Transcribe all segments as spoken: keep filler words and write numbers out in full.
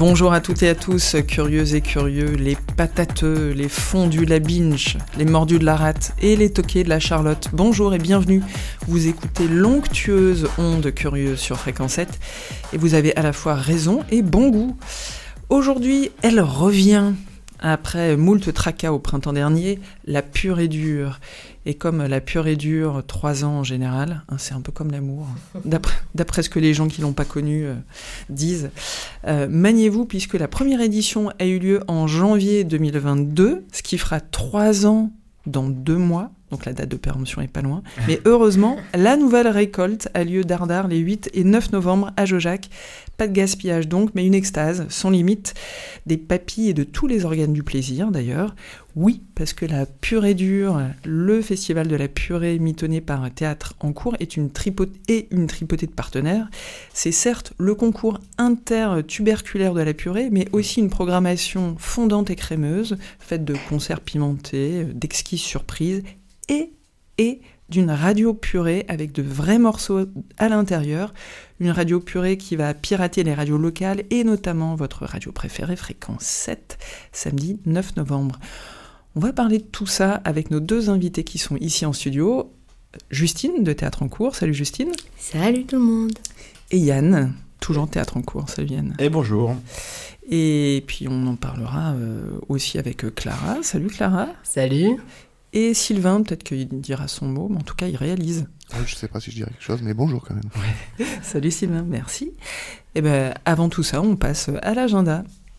Bonjour à toutes et à tous, curieuses et curieux, les patateux, les fondus de la binge, les mordus de la rate et les toqués de la Charlotte. Bonjour et bienvenue, vous écoutez l'onctueuse onde curieuse sur Fréquence sept et vous avez à la fois raison et bon goût. Aujourd'hui, elle revient. Après moult tracas au printemps dernier, la pure et dure. Et comme la pure et dure, trois ans en général, hein, c'est un peu comme l'amour, d'après, d'après ce que les gens qui l'ont pas connu euh, disent. Euh, maniez-vous, puisque la première édition a eu lieu en janvier deux mille vingt-deux, ce qui fera trois ans dans deux mois, donc la date de péremption est pas loin. Mais heureusement, la nouvelle récolte a lieu dardard les huit et neuf novembre à Jaujac. Pas de gaspillage donc, mais une extase sans limite, des papilles et de tous les organes du plaisir d'ailleurs. Oui, parce que la purée dure, le festival de la purée mitonné par Théâtre en cours est une tripotée et une tripotée de partenaires. C'est certes le concours intertuberculaire de la purée, mais aussi une programmation fondante et crémeuse, faite de concerts pimentés, d'exquises surprises et et d'une radio purée avec de vrais morceaux à l'intérieur. Une radio purée qui va pirater les radios locales et notamment votre radio préférée, Fréquence sept, samedi neuf novembre. On va parler de tout ça avec nos deux invités qui sont ici en studio. Justine de Théâtre en cours. Salut Justine. Salut tout le monde. Et Yann, toujours Théâtre en cours. Salut Yann. Et bonjour. Et puis on en parlera euh, aussi avec Clara. Salut Clara. Salut. Et Sylvain, peut-être qu'il dira son mot, mais en tout cas, il réalise. Ouais, je ne sais pas si je dirais quelque chose, mais bonjour quand même. Ouais. Salut Sylvain, merci. Et ben, avant tout ça, on passe à l'agenda.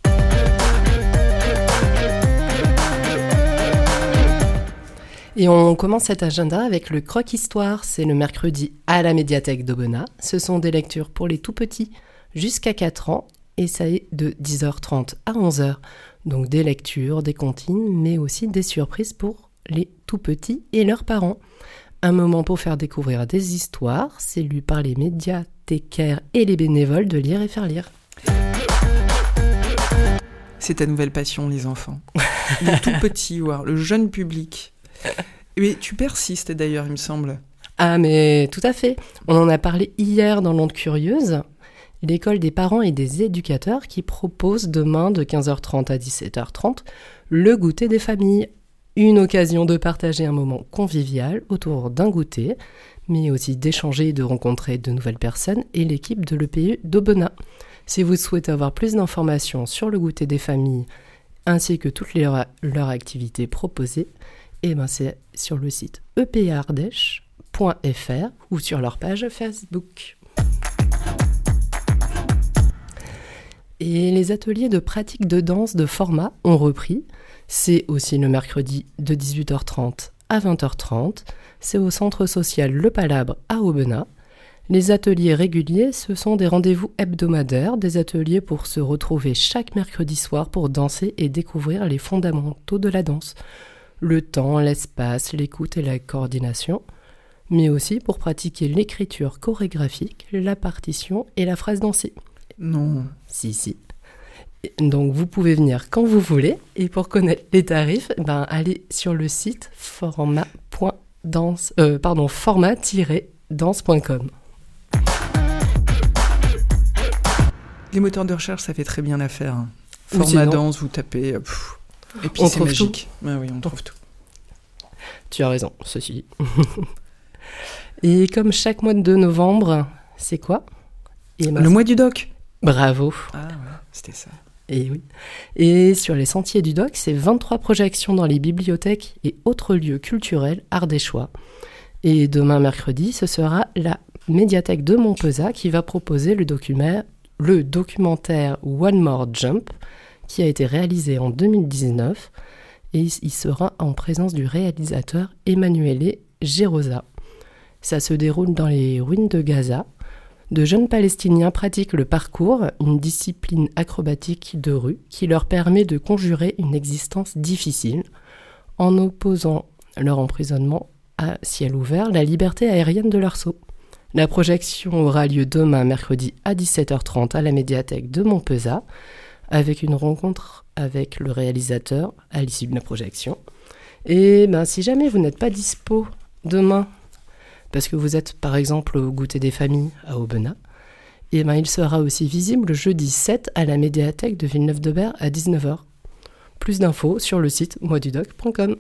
Et on commence cet agenda avec le Croque-Histoire. C'est le mercredi à la médiathèque d'Aubenas. Ce sont des lectures pour les tout-petits jusqu'à quatre ans. Et ça est de dix heures trente à onze heures. Donc des lectures, des comptines, mais aussi des surprises pour les tout-petits et leurs parents. Un moment pour faire découvrir des histoires, c'est lu par les médiathécaires et les bénévoles de Lire et Faire Lire. C'est ta nouvelle passion, les enfants. Les tout-petits, voire le jeune public. Mais tu persistes d'ailleurs, il me semble. Ah mais tout à fait. On en a parlé hier dans l'onde curieuse. L'école des parents et des éducateurs qui propose demain de quinze heures trente à dix-sept heures trente le goûter des familles. Une occasion de partager un moment convivial autour d'un goûter, mais aussi d'échanger et de rencontrer de nouvelles personnes et l'équipe de l'E P E d'Aubenas. Si vous souhaitez avoir plus d'informations sur le goûter des familles ainsi que toutes leurs, leurs activités proposées, eh ben c'est sur le site e p ardèche point f r ou sur leur page Facebook. Et les ateliers de pratique de danse de format ont repris. C'est aussi le mercredi de dix-huit heures trente à vingt heures trente. C'est au centre social Le Palabre à Aubenas. Les ateliers réguliers, ce sont des rendez-vous hebdomadaires, des ateliers pour se retrouver chaque mercredi soir pour danser et découvrir les fondamentaux de la danse. Le temps, l'espace, l'écoute et la coordination, mais aussi pour pratiquer l'écriture chorégraphique, la partition et la phrase dansée. Non. Si, si. Donc vous pouvez venir quand vous voulez et pour connaître les tarifs, ben allez sur le site format.danse, euh, pardon, format tiret danse point com. Les moteurs de recherche, ça fait très bien l'affaire. Hein. Format danse, vous tapez, pff, et puis on c'est trouve magique. Tout. Ah oui, on trouve tout. Tu as raison, ceci dit. Et comme chaque mois de novembre, c'est quoi ? Et ben, le mois du doc. Bravo. Ah ouais, c'était ça. Et oui. Et sur les sentiers du doc, c'est vingt-trois projections dans les bibliothèques et autres lieux culturels ardéchois. Et demain mercredi, ce sera la médiathèque de Montpezat qui va proposer le documentaire, le documentaire One More Jump, qui a été réalisé en deux mille dix-neuf. Et il sera en présence du réalisateur Emanuele Gerosa. Ça se déroule dans les ruines de Gaza. De jeunes Palestiniens pratiquent le parcours, une discipline acrobatique de rue qui leur permet de conjurer une existence difficile en opposant leur emprisonnement à ciel ouvert, la liberté aérienne de leur saut. La projection aura lieu demain, mercredi, à dix-sept heures trente à la médiathèque de Montpezat, avec une rencontre avec le réalisateur à l'issue de la projection. Et ben, si jamais vous n'êtes pas dispo demain, parce que vous êtes par exemple au goûter des familles à Aubenas, Et ben, il sera aussi visible le jeudi sept à la médiathèque de Villeneuve-de-Berre à dix-neuf heures. Plus d'infos sur le site moi du doc point com.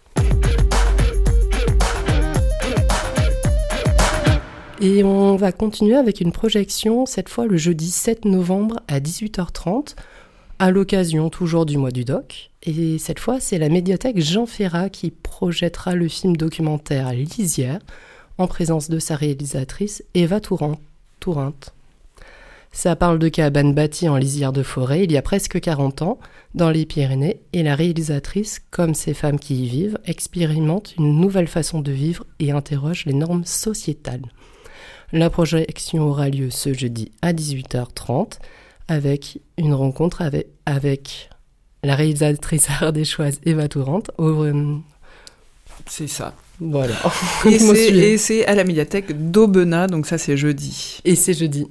Et on va continuer avec une projection, cette fois le jeudi sept novembre à dix-huit heures trente, à l'occasion toujours du mois du doc. Et cette fois, c'est la médiathèque Jean Ferrat qui projettera le film documentaire Lisière, en présence de sa réalisatrice Eva Tourent- Tourinte. Ça parle de cabanes bâties en lisière de forêt il y a presque quarante ans, dans les Pyrénées, et la réalisatrice, comme ces femmes qui y vivent, expérimente une nouvelle façon de vivre et interroge les normes sociétales. La projection aura lieu ce jeudi à dix-huit heures trente, avec une rencontre avec, avec la réalisatrice ardéchoise Eva Tourante. Au, euh, C'est ça. Voilà. Et c'est, et c'est à la médiathèque d'Aubenas, donc ça c'est jeudi. Et c'est jeudi.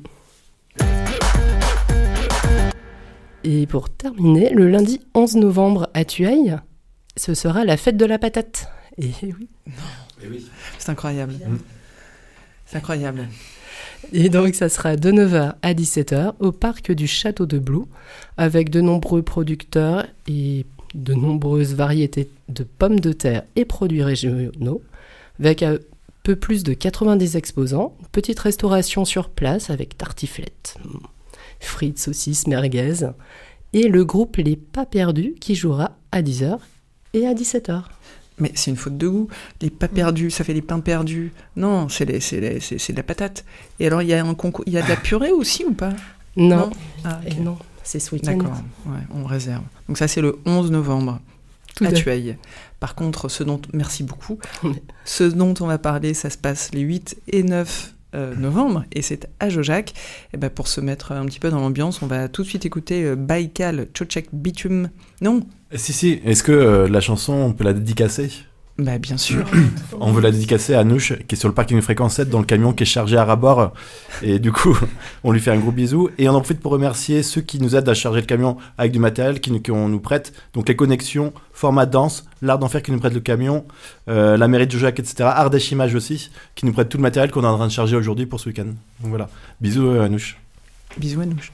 Et pour terminer, le lundi onze novembre à Thueil, ce sera la fête de la patate. Et oui. Non. Et oui. C'est incroyable. Mmh. C'est incroyable. Et donc, ça sera de neuf heures à dix-sept heures au parc du Château de Blou, avec de nombreux producteurs et de nombreuses variétés de pommes de terre et produits régionaux, avec un peu plus de quatre-vingt-dix exposants, une petite restauration sur place avec tartiflettes, frites, saucisses, merguez, et le groupe Les Pas Perdus qui jouera à dix heures et à dix-sept heures. Mais c'est une faute de goût. Les pas perdus, ça fait les pains perdus. Non, c'est, les, c'est, les, c'est, c'est de la patate. Et alors, il y a un concours, il y a de la purée aussi ou pas ? Non, non, ah, okay. non, c'est ce week-end. D'accord, ouais, on réserve. Donc ça, c'est le onze novembre Tout à Thueil. Par contre, ce dont, merci beaucoup, ce dont on va parler, ça se passe les huit et neuf euh, novembre, et c'est à Jaujac. Et ben pour se mettre un petit peu dans l'ambiance, on va tout de suite écouter euh, Baïkal, Tchotchek Bitume. Non ? Si, si. Est-ce que euh, la chanson, on peut la dédicacer ? Bah bien sûr. On veut la dédicacer à Anouche, qui est sur le parking de fréquence sept, dans le camion qui est chargé à rabord. Et du coup, on lui fait un gros bisou. Et on en profite pour remercier ceux qui nous aident à charger le camion avec du matériel qui, qu'on nous prête. Donc les connexions, Format Danse, l'Art d'Enfer qui nous prête le camion, euh, la mairie de Jaujac, et cetera. Ardèche Image aussi, qui nous prête tout le matériel qu'on est en train de charger aujourd'hui pour ce week-end. Donc voilà. Bisous euh, Anouche. Bisous Anouche.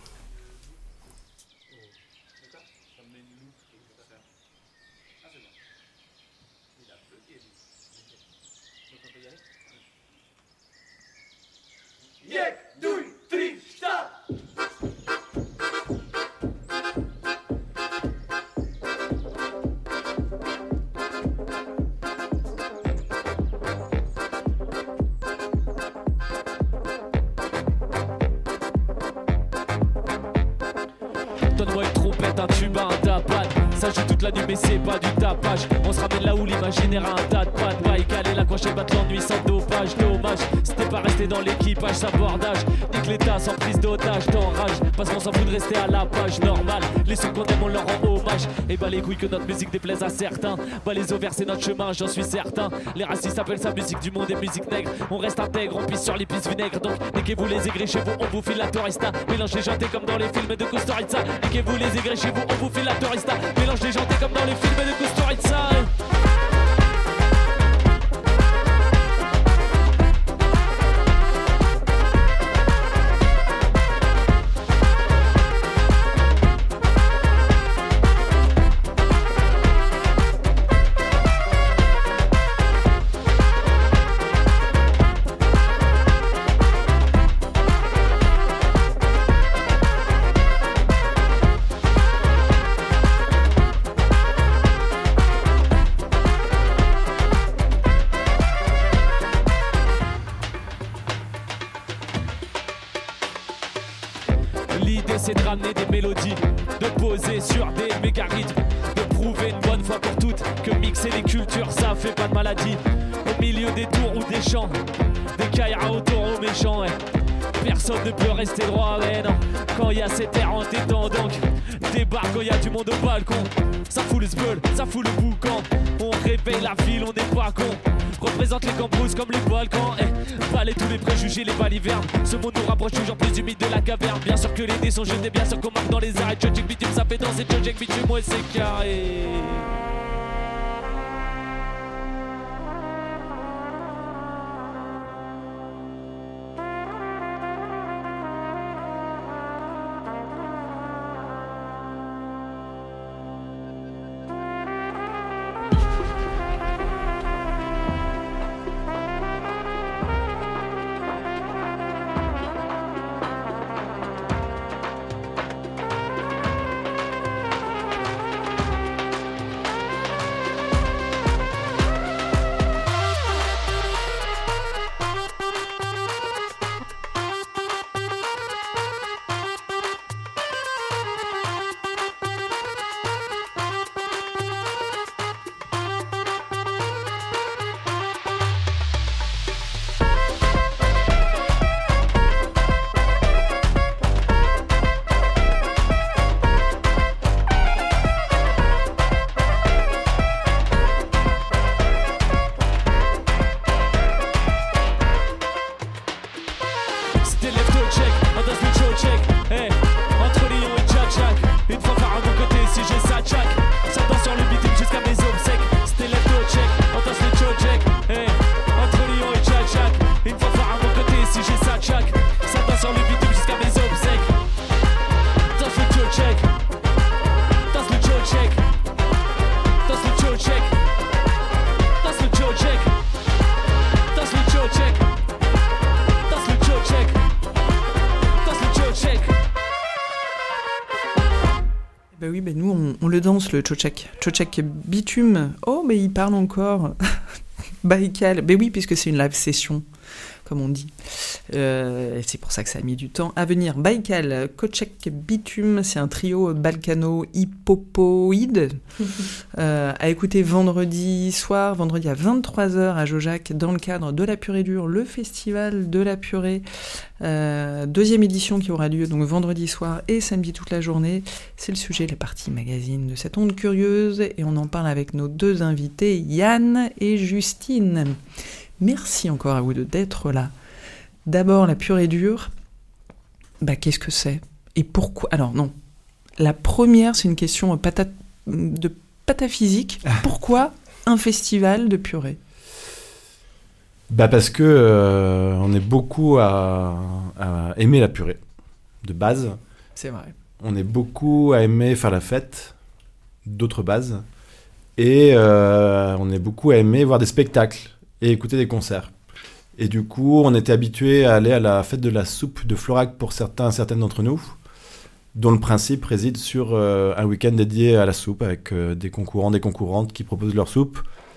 Donne-moi une trompette, un tuba, un tapade. Ça joue toute la nuit mais c'est pas du tapage. On se ramène là où l'imaginaire a un tas de pattes. Baïkal et la coche battent l'ennui sans dopage. Dommage, c'était pas resté dans l'équipage, sabordage. Nique l'état sans prise d'otage, t'enrage. Parce qu'on s'en fout de rester à la page normale. Les sons qu'on aime on leur rend hommage. Et bah les couilles que notre musique déplaise à certains. Bah les ovaires c'est notre chemin, j'en suis certain. Les racistes appellent ça musique du monde et musique nègre. On reste intègre, on pisse sur les pistes vinaigres. Donc niquez-vous les aigris chez vous, on vous file la tourista. Mélange les jantés comme dans les films de Costa Rica. Niquez-vous les aigris chez vous, on vous file la tourista. Mélange les jantés comme dans les films de Costa Rica. L'idée c'est de ramener des mélodies, de poser sur des mégarythmes, de prouver une bonne fois pour toutes que mixer les cultures ça fait pas de maladie. Au milieu des tours ou des champs, des caïras au taureau méchant, ouais. Personne ne peut rester droit, ouais non. Quand y a cette terre en tétant donc débarque quand y a du monde au balcon. Ça fout le zbeul, ça fout le boucan. On réveille la ville, on n'est pas con. Représente les cambrouses comme les Balkans. Eh, balai tous les préjugés, les balivernes. Ce monde nous rapproche toujours plus humide de la caverne. Bien sûr que les dés sont jetés, bien sûr qu'on marque dans les arrêts. Tchotchek bitume, ça fait danser, Tchotchek bitume, moi c'est carré. oui, ben nous, on, on le danse, le tchotchak. Tchotchak bitume. Oh, mais il parle encore. Baïkal. Ben oui, puisque c'est une live session, comme on dit. Euh, et c'est pour ça que ça a mis du temps à venir. Baïkal, Tchotchak bitume, c'est un trio balkano-hippopoïde. euh, à écouter vendredi soir, vendredi à vingt-trois heures à Jojac, dans le cadre de la Purée Dure, le festival de la Purée. Euh, deuxième édition qui aura lieu donc vendredi soir et samedi toute la journée. C'est le sujet, la partie magazine de cette onde curieuse, et on en parle avec nos deux invités, Yann et Justine. Merci encore à vous deux d'être là. D'abord, la Purée Dure, bah, qu'est-ce que c'est ? Et pourquoi ? Alors non, la première, c'est une question patate, de pataphysique. Pourquoi un festival de purée ? Bah parce que euh, on est beaucoup à, à aimer la purée, de base. C'est vrai. On est beaucoup à aimer faire la fête, d'autres bases. Et euh, on est beaucoup à aimer voir des spectacles et écouter des concerts. Et du coup, on était habitués à aller à la fête de la soupe de Florac pour certains, certaines d'entre nous, dont le principe réside sur euh, un week-end dédié à la soupe, avec euh, des concurrents, des concurrentes qui proposent leur soupe.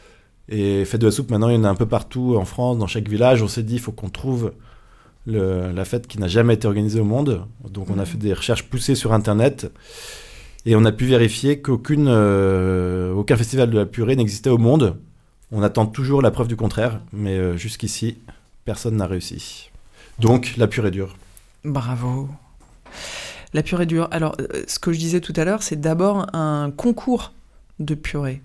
Et fête de la soupe, maintenant, il y en a un peu partout en France, dans chaque village. On s'est dit, il faut qu'on trouve le, la fête qui n'a jamais été organisée au monde. Donc, on a fait des recherches poussées sur Internet. Et on a pu vérifier qu'aucune, euh, aucun festival de la purée n'existait au monde. On attend toujours la preuve du contraire, mais euh, jusqu'ici, personne n'a réussi. Donc, la Purée Dure. Bravo. La Purée Dure. Alors, euh, ce que je disais tout à l'heure, c'est d'abord un concours de purée.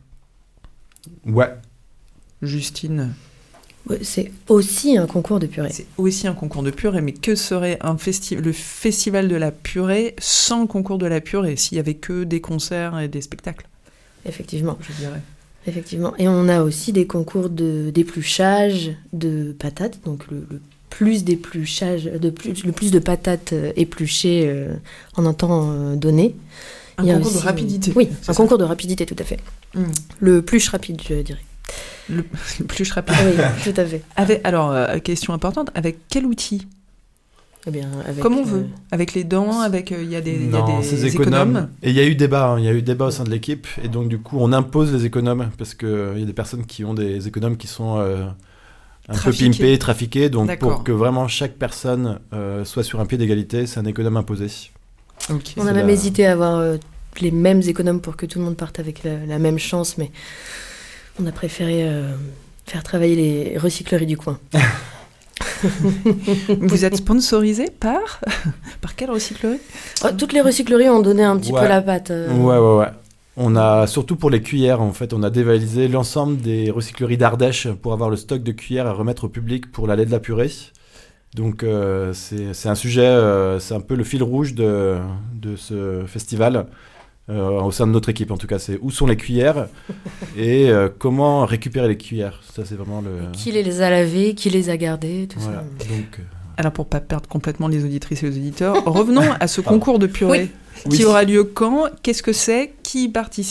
Ouais. Justine. Ouais, c'est aussi un concours de purée. C'est aussi un concours de purée, mais que serait un festi- le festival de la purée sans le concours de la purée, s'il y avait que des concerts et des spectacles ? Effectivement. Je dirais. Effectivement. Et on a aussi des concours de, d'épluchage de patates, donc le, le plus d'épluchage, de plus, le plus de patates euh, épluchées euh, en un temps euh, donné. Un Il y a concours aussi, de rapidité. Oui, c'est un ça. concours de rapidité, tout à fait. Mmh. Le plus rapide, je dirais. Le, le plus rapide. Oui, tout à fait. Avec, alors, euh, question importante, avec quel outil ? Eh bien, avec, Comme on veut. euh, Avec les dents, avec il euh, y a des, y a Non, des c'est économes. Et il y a eu débat, il hein, y a eu débat au sein de l'équipe. Et donc, du coup, on impose les économes parce qu'il euh, y a des personnes qui ont des économes qui sont euh, un Trafiqués. peu pimpés, trafiqués. Donc, D'accord. pour que vraiment chaque personne euh, soit sur un pied d'égalité, c'est un économe imposé. Ok. On a C'est même la- hésité à avoir euh, les mêmes économes pour que tout le monde parte avec la, la même chance, mais on a préféré euh, faire travailler les recycleries du coin. Vous êtes sponsorisé par par quelle recyclerie ? Oh, toutes les recycleries ont donné un petit Ouais. peu la patte. euh. Ouais, ouais, ouais. On a, surtout pour les cuillères, en fait, on a dévalisé l'ensemble des recycleries d'Ardèche pour avoir le stock de cuillères à remettre au public pour l'aller de la purée. Donc, euh, c'est, c'est un sujet, euh, c'est un peu le fil rouge de, de ce festival, euh, au sein de notre équipe en tout cas. C'est où sont les cuillères et euh, comment récupérer les cuillères. Ça, c'est vraiment le... Qui les a lavées, qui les a gardées, tout Voilà. ça. Donc, euh, Alors, pour pas perdre complètement les auditrices et les auditeurs, revenons à ce concours de purée Oui. qui aura lieu quand ? Qu'est-ce que c'est ? Qui y participe ?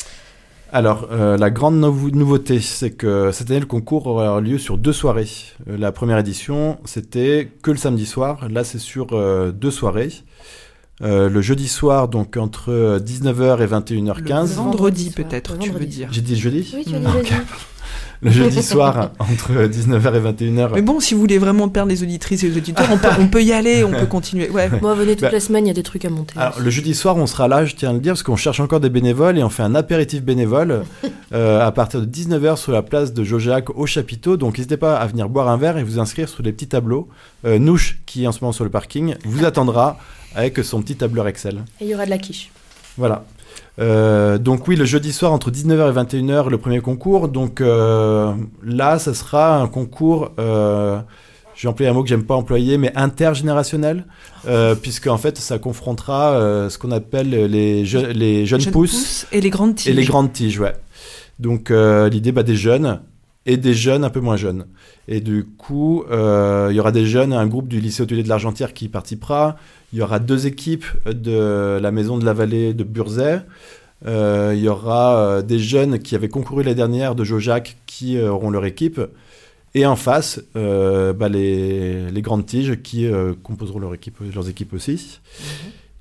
Alors, euh, la grande nou- nouveauté, c'est que cette année, le concours aura lieu sur deux soirées. Euh, la première édition, c'était que le samedi soir. Là, c'est sur euh, deux soirées. Euh, le jeudi soir, donc entre dix-neuf heures et vingt et une heures Le quinze. vendredi, Vendredi soir. peut-être, Le tu veux vendredi. dire. J'ai dit le jeudi Oui, tu as dit Non. vas-y. Le jeudi soir, entre dix-neuf heures et vingt et une heures. Mais bon, si vous voulez vraiment perdre les auditrices et les auditeurs, on peut, on peut y aller, on peut continuer. Ouais. Bon, venez toute Bah, la semaine, il y a des trucs à monter. Alors, le jeudi soir, on sera là, je tiens à le dire, parce qu'on cherche encore des bénévoles et on fait un apéritif bénévole euh, à partir de dix-neuf heures sur la place de Jojac au chapiteau. Donc, n'hésitez pas à venir boire un verre et vous inscrire sur les petits tableaux. Euh, Nouche, qui est en ce moment sur le parking, vous attendra avec son petit tableur Excel. Et il y aura de la quiche. Voilà. Euh, donc oui, le jeudi soir entre dix-neuf heures et vingt et une heures, le premier concours. Donc euh, là, ça sera un concours, euh, j'ai employé un mot que j'aime pas employer, mais intergénérationnel, euh, puisque en fait, ça confrontera euh, ce qu'on appelle les, je- les jeunes, Jeunes pousses, pousses et les grandes tiges. et les grandes tiges, ouais. Donc euh, l'idée, bah, des jeunes et des jeunes un peu moins jeunes. Et du coup, euh, il y aura des jeunes, un groupe du lycée hôtelier de l'Argentière qui participera. Il y aura deux équipes de la maison de la vallée de Burzet. Euh, il y aura euh, des jeunes qui avaient concouru l'année dernière de Jojac qui euh, auront leur équipe. Et en face, euh, bah, les, les grandes tiges qui euh, composeront leur équipe, leurs équipes aussi.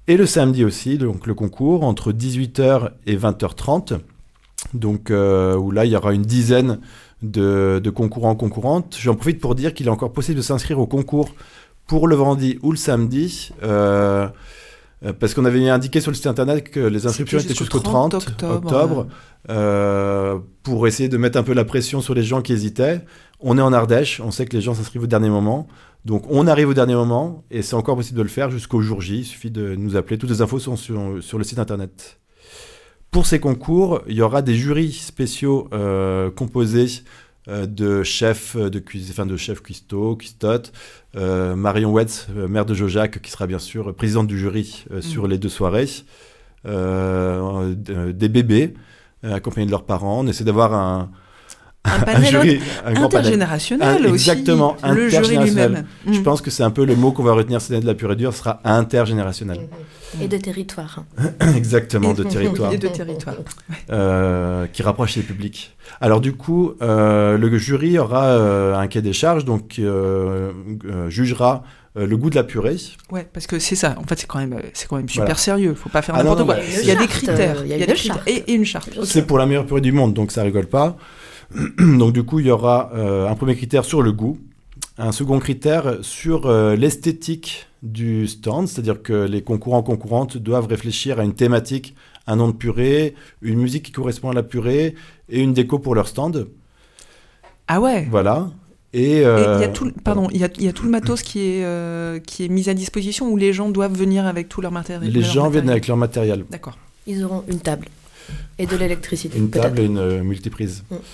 Et le samedi aussi, donc le concours, entre dix-huit heures et vingt heures trente. Donc, euh, où là, il y aura une dizaine de, de concurrents, concurrentes. J'en profite pour dire qu'il est encore possible de s'inscrire au concours pour le vendredi ou le samedi. Euh, parce qu'on avait indiqué sur le site internet que les inscriptions étaient jusqu'au trente octobre. octobre euh, pour essayer de mettre un peu la pression sur les gens qui hésitaient. On est en Ardèche, on sait que les gens s'inscrivent au dernier moment. Donc on arrive au dernier moment et c'est encore possible de le faire jusqu'au jour J. Il suffit de nous appeler. Toutes les infos sont sur, sur le site internet. Pour ces concours, il y aura des jurys spéciaux euh, composés euh, de chefs de cuisine, enfin de chefs cuistots, cuistotes, euh, Marion Wetz, euh, maire de Jaujac, qui sera bien sûr présidente du jury euh, sur mmh. les deux soirées, euh, euh, des bébés euh, accompagnés de leurs parents. On essaie d'avoir un Un panel un jury, un grand intergénérationnel panel. aussi. Exactement, le jury lui-même. Je mmh. pense que c'est un peu le mot qu'on va retenir cette année de la pure et dure, sera intergénérationnel. Mmh. Et de territoire. Exactement, et, de territoire. Et de territoire. Euh, qui rapproche les publics. Alors du coup, euh, le jury aura euh, un cahier des charges, donc euh, euh, jugera euh, le goût de la purée. Ouais, parce que c'est ça. En fait, c'est quand même, c'est quand même super Voilà. sérieux. Faut pas faire Ah n'importe non, quoi. non, il y a charte, des critères. euh, il y a il y a une des critères charte. et, et une charte. C'est pour la meilleure purée du monde, donc ça rigole pas. Donc du coup, il y aura euh, un premier critère sur le goût, un second critère sur euh, l'esthétique du stand, c'est-à-dire que les concurrents concurrentes doivent réfléchir à une thématique, un nom de purée, une musique qui correspond à la purée et une déco pour leur stand. Ah ouais. Voilà. Et il euh, y a tout, pardon, il y a, y a tout le matos qui est euh, qui est mis à disposition où les gens doivent venir avec tout leur matériel. Les leur gens matériel. viennent avec leur matériel. D'accord. Ils auront une table et de l'électricité. Une peut-être. table et une euh, multiprise. Mm.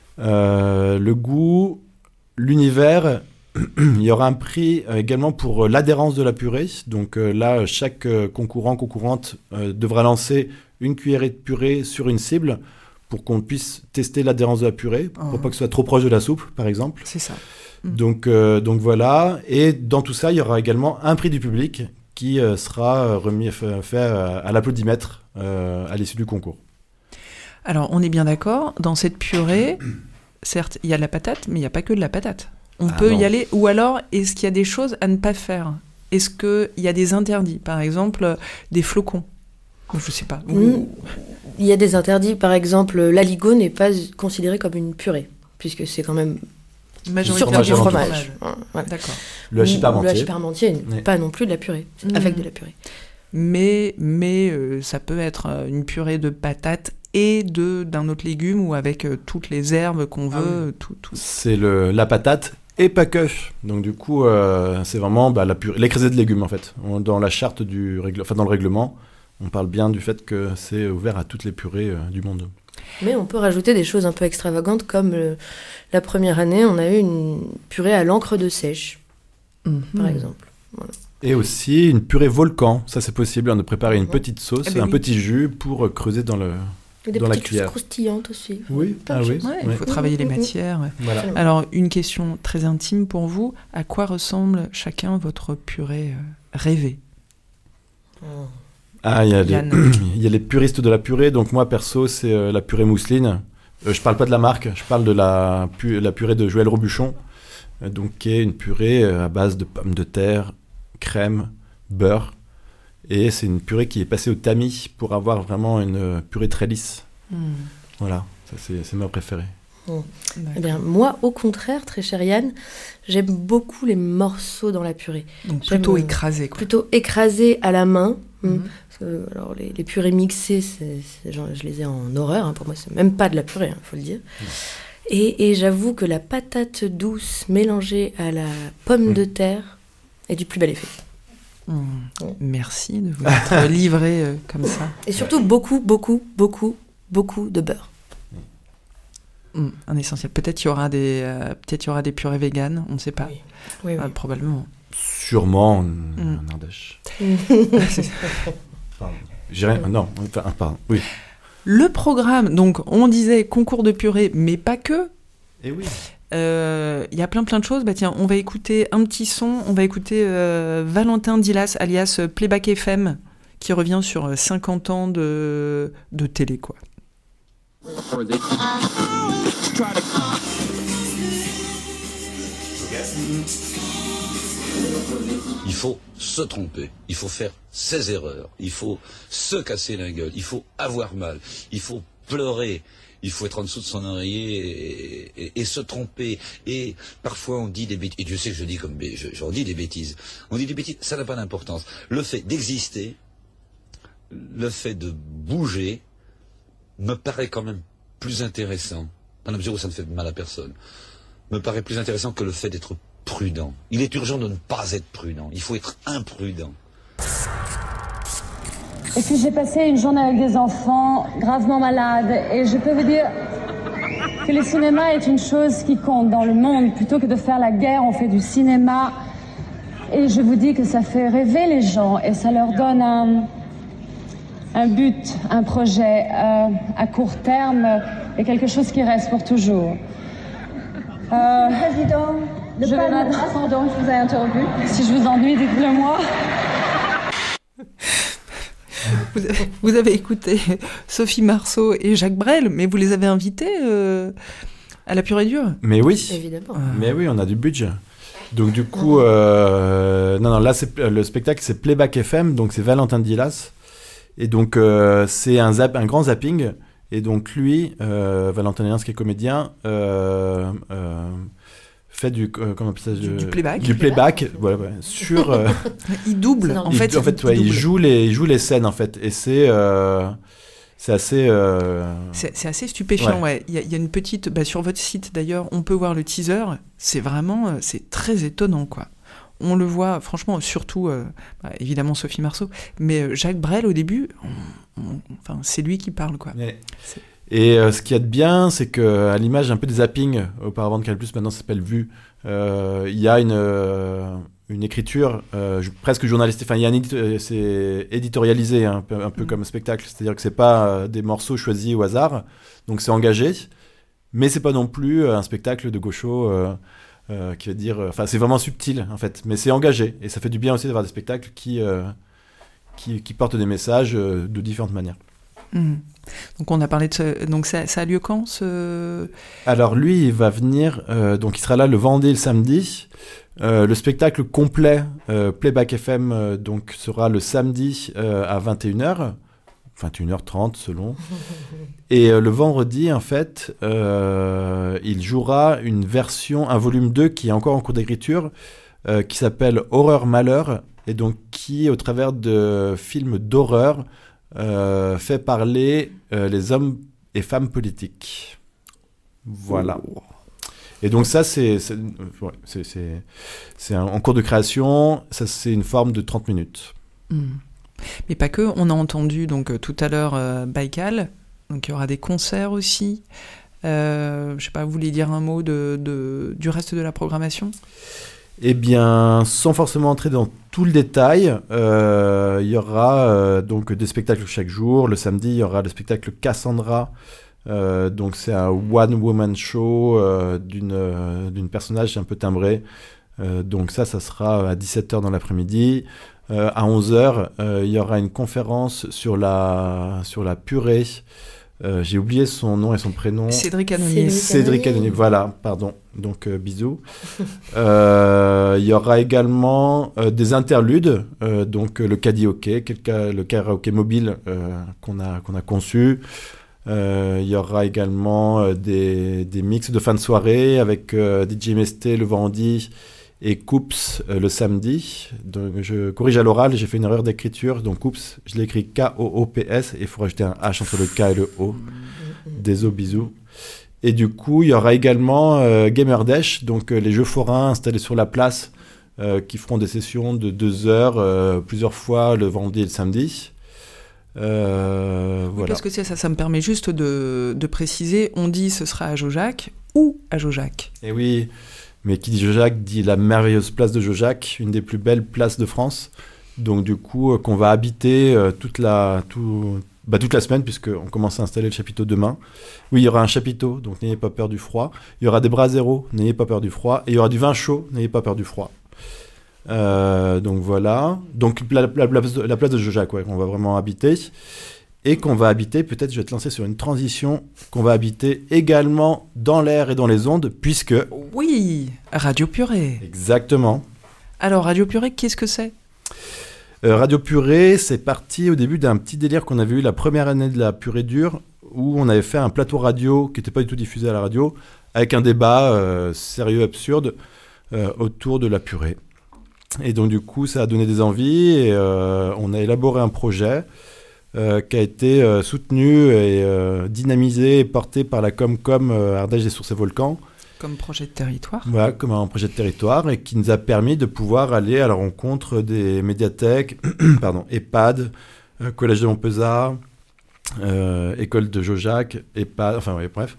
Euh, le goût, l'univers, il y aura un prix euh, également pour euh, l'adhérence de la purée. Donc euh, là, chaque euh, concurrent, concurrente euh, devra lancer une cuillerée de purée sur une cible pour qu'on puisse tester l'adhérence de la purée, pour Oh. pas que ce soit trop proche de la soupe, par exemple. C'est ça. Mm. Donc, euh, donc voilà. Et dans tout ça, il y aura également un prix du public qui euh, sera remis, fait, fait euh, à l'applaudimètre euh, à l'issue du concours. Alors, on est bien d'accord. Dans cette purée, certes, il y a de la patate, mais il n'y a pas que de la patate. On Ah peut non. y aller. Ou alors, est-ce qu'il y a des choses à ne pas faire ? Est-ce qu'il y a des interdits ? Par exemple, euh, des flocons. Je ne sais pas. Mmh. Il y a des interdits. Par exemple, l'aligot n'est pas considéré comme une purée, puisque c'est quand même Majoritairement surtout du fromage fromage. fromage. Voilà. D'accord. Le hachis Ou- parmentier. Le hachis parmentier n'est Oui. pas non plus de la purée, Mmh. avec de la purée. Mais, mais euh, ça peut être euh, une purée de patates et de, d'un autre légume ou avec euh, toutes les herbes qu'on Ah veut. oui. Tout, tout. C'est le, la patate et pas que. Donc du coup, euh, c'est vraiment bah, la purée, l'écrasé de légumes en fait. On- dans la charte du règle, enfin dans le règlement, on parle bien du fait que c'est ouvert à toutes les purées euh, du monde. Mais on peut rajouter des choses un peu extravagantes, comme euh, la première année, on a eu une purée à l'encre de sèche, par Mhm. exemple. Et aussi une purée volcan, ça c'est possible, hein, de préparer une petite sauce, Eh ben un oui. petit jus pour euh, creuser dans le... Et des Dans la petites choses cuillère. croustillantes aussi. Oui, Plein ah de oui. choses. Ouais, il Ouais. faut travailler les Mhm. matières. ouais. Voilà. Absolument. Alors, une question très intime pour vous. À quoi ressemble chacun votre purée euh, rêvée ? Ah, il y, a les, Yann. il y a les puristes de la purée, donc moi perso c'est euh, la purée mousseline. Euh, je parle pas de la marque, je parle de la, pu- la purée de Joël Robuchon, euh, donc qui est une purée euh, à base de pommes de terre, crème, beurre, et c'est une purée qui est passée au tamis pour avoir vraiment une euh, purée très lisse. Voilà, ça c'est, c'est ma préférée. Eh bien, moi, au contraire, très chère Yann, j'aime beaucoup les morceaux dans la purée. Donc, J'aime, plutôt euh, écrasé. Quoi. Plutôt écrasés à la main. Mhm. Mm. Parce que, alors, les, les purées mixées, c'est, c'est- genre, je les ai en horreur. hein. Pour moi, c'est même pas de la purée, il faut le dire. Et, et j'avoue que la patate douce mélangée à la pomme Mm. de terre est du plus bel effet. Mmh. Merci de vous être livré euh, comme ça. Et surtout, beaucoup, beaucoup, beaucoup, beaucoup de beurre. Mmh, un essentiel. Peut-être il y aura des, euh, peut-être il y aura des purées véganes, on ne sait pas. Oui. Oui, Ah, probablement. Sûrement en, Mm. en Ardèche. C'est- Pardon. J'ai rien, non, enfin, pardon, oui. Le programme, donc on disait concours de purée, mais pas que. Et oui. Euh, Il y a plein plein de choses. Bah tiens, on va écouter un petit son. On va écouter euh, Valentin Dilas, alias Playback F M, qui revient sur euh, cinquante ans de, de télé, quoi. Il faut se tromper, il faut faire ses erreurs, il faut se casser la gueule, il faut avoir mal, il faut pleurer, il faut être en dessous de son oreiller et, et, et se tromper. Et parfois on dit des bêtises, et Dieu sait que je dis comme je, j'en dis des bêtises. On dit des bêtises, ça n'a pas d'importance. Le fait d'exister, le fait de bouger, me paraît quand même plus intéressant, dans la mesure où ça ne fait mal à personne, me paraît plus intéressant que le fait d'être prudent. Il est urgent de ne pas être prudent, il faut être imprudent. Et puis j'ai passé une journée avec des enfants gravement malades et je peux vous dire que le cinéma est une chose qui compte dans le monde. Plutôt que de faire la guerre, on fait du cinéma et je vous dis que ça fait rêver les gens et ça leur donne un, un but, un projet euh, à court terme et quelque chose qui reste pour toujours. Euh, Président, le je vais maintenant... maintenant... Pardon, je vous ai interrompu. Si je vous ennuie, dites-le moi. Vous avez, vous avez écouté Sophie Marceau et Jacques Brel, mais vous les avez invités euh, à la pure et dure. Mais oui, Évidemment. mais oui, on a du budget. Donc du coup, euh, non, non, là, c'est, le spectacle, c'est Playback F M, donc c'est Valentin Dilas. Et donc, euh, c'est un, zap, un grand zapping. Et donc lui, euh, Valentin Dilas, qui est comédien, euh, euh, fait du, euh, comment on appelle ça, Du, du playback. Du playback, voilà, ouais, sur... Euh, il double, en il, fait. En fait, ouais, il, il, joue les, il joue les scènes, en fait. Et c'est... Euh, C'est assez... Euh... C'est, c'est assez stupéfiant, ouais. Il y a, il y a une petite... Bah, sur votre site, d'ailleurs, on peut voir le teaser. C'est vraiment... C'est très étonnant, quoi. On le voit, franchement, surtout... Euh, bah, évidemment, Sophie Marceau. Mais Jacques Brel, au début, on, on, enfin, c'est lui qui parle, quoi. Ouais. Et euh, ce qu'il y a de bien, c'est qu'à l'image un peu des zappings, auparavant de Canal+, maintenant ça s'appelle Vue, euh, il y a une... Euh, une écriture euh, presque journalistique, enfin il y a un édito- c'est éditorialisé hein, un peu, un peu mmh. comme un spectacle, c'est-à-dire que c'est pas euh, des morceaux choisis au hasard, donc c'est engagé, mais c'est pas non plus un spectacle de gaucho euh, euh, qui va dire, enfin c'est vraiment subtil en fait, mais c'est engagé et ça fait du bien aussi d'avoir des spectacles qui euh, qui, qui portent des messages euh, de différentes manières. Mmh. Donc on a parlé de ce... donc ça, ça a lieu quand ce... Alors lui il va venir, euh, donc il sera là le vendredi et le samedi. Euh, le spectacle complet euh, Playback F M euh, donc sera le samedi euh, à vingt et une heures, vingt et une heures trente selon. Et euh, le vendredi en fait, euh, il jouera une version, un volume deux qui est encore en cours d'écriture, euh, qui s'appelle Horreur Malheur, et donc qui au travers de films d'horreur euh, fait parler euh, les hommes et femmes politiques. Voilà. Oh. Et donc ça, c'est, c'est, ouais, c'est, c'est, c'est un, en cours de création, ça c'est une forme de trente minutes. Mmh. Mais pas que, on a entendu donc, tout à l'heure euh, Baïkal, donc il y aura des concerts aussi. Euh, je ne sais pas, vous voulez dire un mot de, de, du reste de la programmation ? Eh bien, sans forcément entrer dans tout le détail, euh, il y aura euh, donc des spectacles chaque jour. Le samedi, il y aura le spectacle Cassandra. Euh, donc c'est un one-woman show euh, d'une, euh, d'une personnage un peu timbré. Euh, donc ça, ça sera à dix-sept heures dans l'après-midi. Euh, à onze heures, euh, il y aura une conférence sur la, sur la purée. Euh, j'ai oublié son nom et son prénom. Cédric Anonier. Cédric Anonier, voilà, pardon. Donc euh, bisous. euh, il y aura également euh, des interludes. Euh, donc euh, le karaoké, le karaoké mobile euh, qu'on a, qu'on a conçu. Euh, il y aura également euh, des, des mix de fin de soirée avec euh, D J Mesté le vendredi et Coops euh, le samedi. Donc, je corrige à l'oral, j'ai fait une erreur d'écriture. Donc Coops, je l'ai écrit K O O P S et il faut rajouter un H entre le K et le O. Désolé, bisous. Et du coup, il y aura également euh, Gamer Dash, donc euh, les jeux forains installés sur la place euh, qui feront des sessions de deux heures euh, plusieurs fois le vendredi et le samedi. Euh, oui, voilà. Parce que ça, ça me permet juste de, de préciser, on dit ce sera à Jaujac ou à Jaujac. Et oui, mais qui dit Jaujac dit la merveilleuse place de Jaujac, une des plus belles places de France. Donc du coup, euh, qu'on va habiter euh, toute, la, tout, bah, toute la semaine, puisqu'on commence à installer le chapiteau demain. Oui, il y aura un chapiteau, donc n'ayez pas peur du froid. Il y aura des braseros, n'ayez pas peur du froid. Et il y aura du vin chaud, n'ayez pas peur du froid. Euh, donc voilà, donc la, la, la, la place de Jaujac, ouais, qu'on va vraiment habiter et qu'on va habiter, peut-être je vais te lancer sur une transition, qu'on va habiter également dans l'air et dans les ondes, puisque... Oui, Radio Purée. Exactement. Alors, Radio Purée, qu'est-ce que c'est ? Euh, Radio Purée, c'est parti au début d'un petit délire qu'on avait eu la première année de la purée dure, où on avait fait un plateau radio qui n'était pas du tout diffusé à la radio, avec un débat euh, sérieux, absurde, euh, autour de la purée. Et donc du coup, ça a donné des envies, et euh, on a élaboré un projet euh, qui a été euh, soutenu et euh, dynamisé et porté par la Comcom euh, Ardèche des Sources et Volcans. Comme projet de territoire. Voilà, comme un projet de territoire, et qui nous a permis de pouvoir aller à la rencontre des médiathèques, pardon, EHPAD, euh, Collège de Montpezat, euh, École de Jaujac, EHPAD, enfin ouais, bref.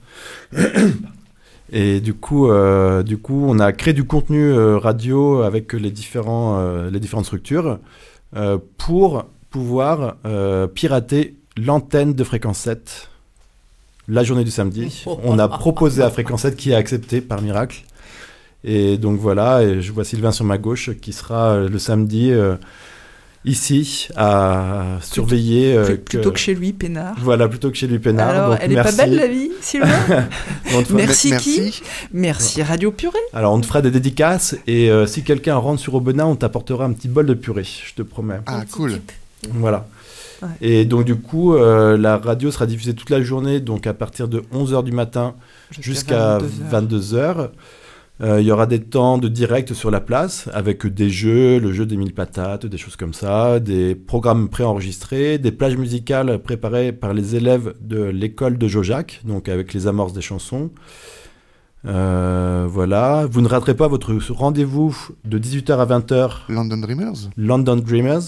Et du coup, euh, du coup, on a créé du contenu euh, radio avec les, différents, euh, les différentes structures euh, pour pouvoir euh, pirater l'antenne de Fréquence sept. La journée du samedi, on a proposé à Fréquence sept qui a accepté par miracle. Et donc voilà, et je vois Sylvain sur ma gauche qui sera euh, le samedi euh, ici à plutôt, surveiller. Euh, plutôt que, que chez lui, peinard. Voilà, plutôt que chez lui, peinard. Alors, donc, elle merci. est pas belle la vie, Sylvain. Merci, merci qui Merci Radio Purée. Alors on te fera des dédicaces et euh, si quelqu'un rentre sur Aubenas, on t'apportera un petit bol de purée, je te promets. Ah, cool. Voilà. Ouais. Et donc du coup, euh, la radio sera diffusée toute la journée, donc à partir de onze heures du matin jusqu'à vingt-deux heures. Euh, il y aura des temps de direct sur la place, avec des jeux, le jeu des mille patates, des choses comme ça, des programmes préenregistrés, des plages musicales préparées par les élèves de l'école de Jaujac, donc avec les amorces des chansons. Euh, voilà. Vous ne raterez pas votre rendez-vous de dix-huit heures à vingt heures. London Dreamers. London Dreamers.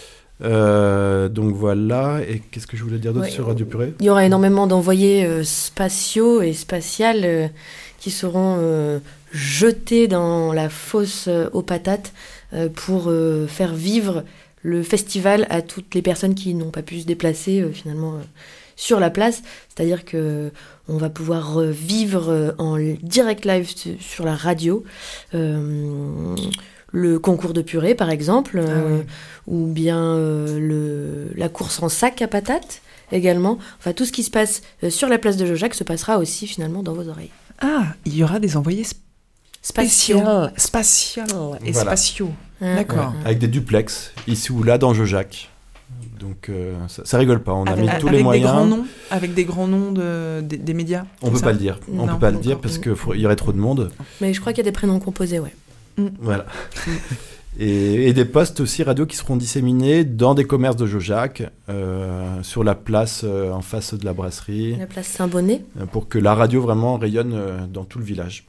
Euh, donc voilà, et qu'est-ce que je voulais dire d'autre ouais, sur Radio Purée ? Il y aura énormément d'envoyés euh, spatiaux et spatiales euh, qui seront euh, jetés dans la fosse euh, aux patates euh, pour euh, faire vivre le festival à toutes les personnes qui n'ont pas pu se déplacer euh, finalement euh, sur la place. C'est-à-dire que on va pouvoir euh, vivre euh, en direct live sur la radio. Euh, le concours de purée, par exemple, euh, ah oui. ou bien euh, le, la course en sac à patates, également. Enfin, tout ce qui se passe euh, sur la place de Jaujac se passera aussi, finalement, dans vos oreilles. Ah, il y aura des envoyés sp- spatiaux. Spatiaux et voilà. spatiaux. Mmh, D'accord. Ouais, avec des duplex, ici ou là, dans Jaujac. Donc, euh, ça, ça rigole pas. On avec, a mis tous avec les moyens. Des grands noms, avec des grands noms de, des, des médias. On peut ça pas le dire. On non, peut pas le encore. dire parce qu'il y aurait trop de monde. Mais je crois qu'il y a des prénoms composés, ouais. Mmh. Voilà. et, et des postes aussi radio qui seront disséminés dans des commerces de Jaujac, euh, sur la place euh, en face de la brasserie. La place Saint-Bonnet. Euh, pour que la radio vraiment rayonne euh, dans tout le village.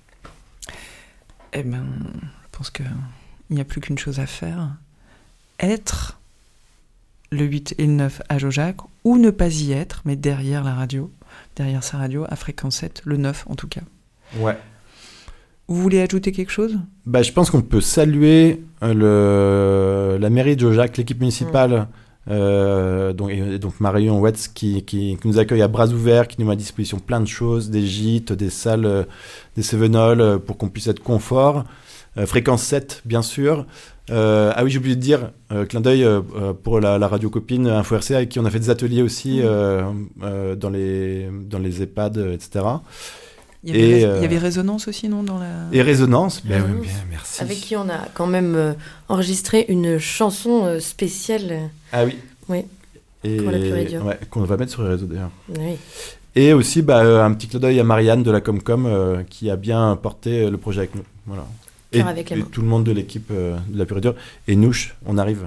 Eh ben, je pense qu'il n'y a plus qu'une chose à faire. Être le huit et le neuf à Jaujac, ou ne pas y être, mais derrière la radio, derrière sa radio, à Fréquence sept, le neuf en tout cas. Ouais. Vous voulez ajouter quelque chose ? Bah, je pense qu'on peut saluer euh, le, la mairie de Jaujac, l'équipe municipale, mmh. euh, donc, et, donc Marion Wetz qui, qui, qui nous accueille à bras ouverts, qui nous met à disposition plein de choses, des gîtes, des salles, euh, des Cévenols, euh, pour qu'on puisse être confort. Euh, Fréquence sept, bien sûr. Euh, ah oui, j'ai oublié de dire, euh, clin d'œil euh, pour la, la radio copine Info R C avec qui on a fait des ateliers aussi mmh. euh, euh, dans, les, dans les EHPAD, et cetera. Il y, avait, et, euh, il y avait Résonance aussi, non dans la... Et Résonance, ben oui, bien, merci. Avec qui on a quand même euh, enregistré une chanson euh, spéciale. Ah oui. Oui. Et, pour la purée dure. Ouais, qu'on va mettre sur les réseaux d'ailleurs. Oui. Et aussi bah, euh, un petit clin d'œil à Marianne de la Comcom euh, qui a bien porté le projet avec nous. Voilà. Et, avec les et tout le monde de l'équipe euh, de la purée dure. Et Nouche, on arrive.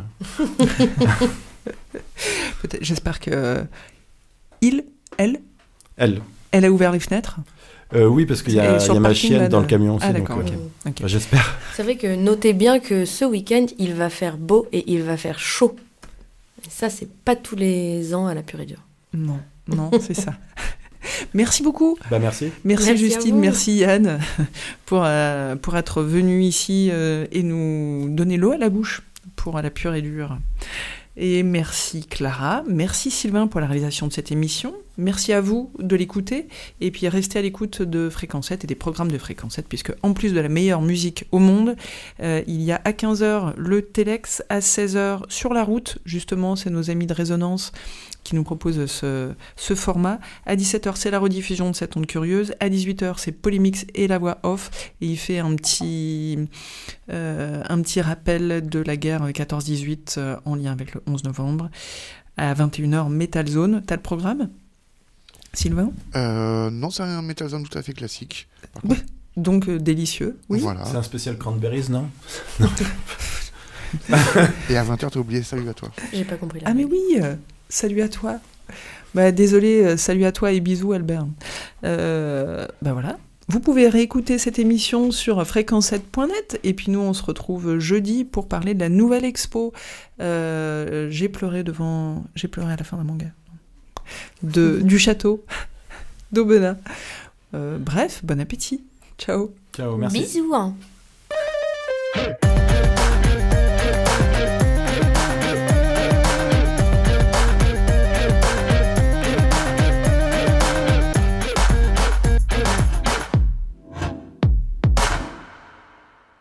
Peut-être, j'espère que euh, il, elle, elle, elle a ouvert les fenêtres. Euh, oui, parce qu'il y a, y a ma chienne de... dans le camion aussi. Ah, donc, d'accord, okay. okay. Okay. Bah, j'espère. C'est vrai que notez bien que ce week-end, il va faire beau et il va faire chaud. Et ça, c'est pas tous les ans à la purée dure. Non, non, c'est ça. Merci beaucoup. Bah, merci. Merci, merci Justine, merci Yann pour, euh, pour être venu ici euh, et nous donner l'eau à la bouche pour la purée dure. Et merci Clara, merci Sylvain pour la réalisation de cette émission. Merci à vous de l'écouter, et puis restez à l'écoute de Fréquence sept et des programmes de Fréquence sept, puisque en plus de la meilleure musique au monde, euh, il y a à quinze heures le Telex, à seize heures Sur la route, justement, c'est nos amis de Résonance qui nous proposent ce, ce format. À dix-sept heures, c'est la rediffusion de cette onde curieuse. À dix-huit heures, c'est Polymix et la voix off, et il fait un petit, euh, un petit rappel de la guerre quatorze dix-huit euh, en lien avec le onze novembre. À vingt et une heures, Metal Zone. T'as le programme, Sylvain ? euh, Non, c'est un Metal Zone tout à fait classique. Bah, donc euh, délicieux, oui. Voilà. C'est un spécial Cranberries, non ? Et à vingt heures, t'as oublié Salut à toi. J'ai pas compris là. Ah mais oui, euh, salut à toi. Bah désolé, euh, salut à toi et bisous Albert. Euh, bah voilà. Vous pouvez réécouter cette émission sur fréquence sept point net, et puis nous on se retrouve jeudi pour parler de la nouvelle expo. Euh, j'ai pleuré devant, j'ai pleuré à la fin d'un manga. De, du château d'Aubenas. Euh, bref, bon appétit. Ciao. Ciao, merci. Bisous. Hein.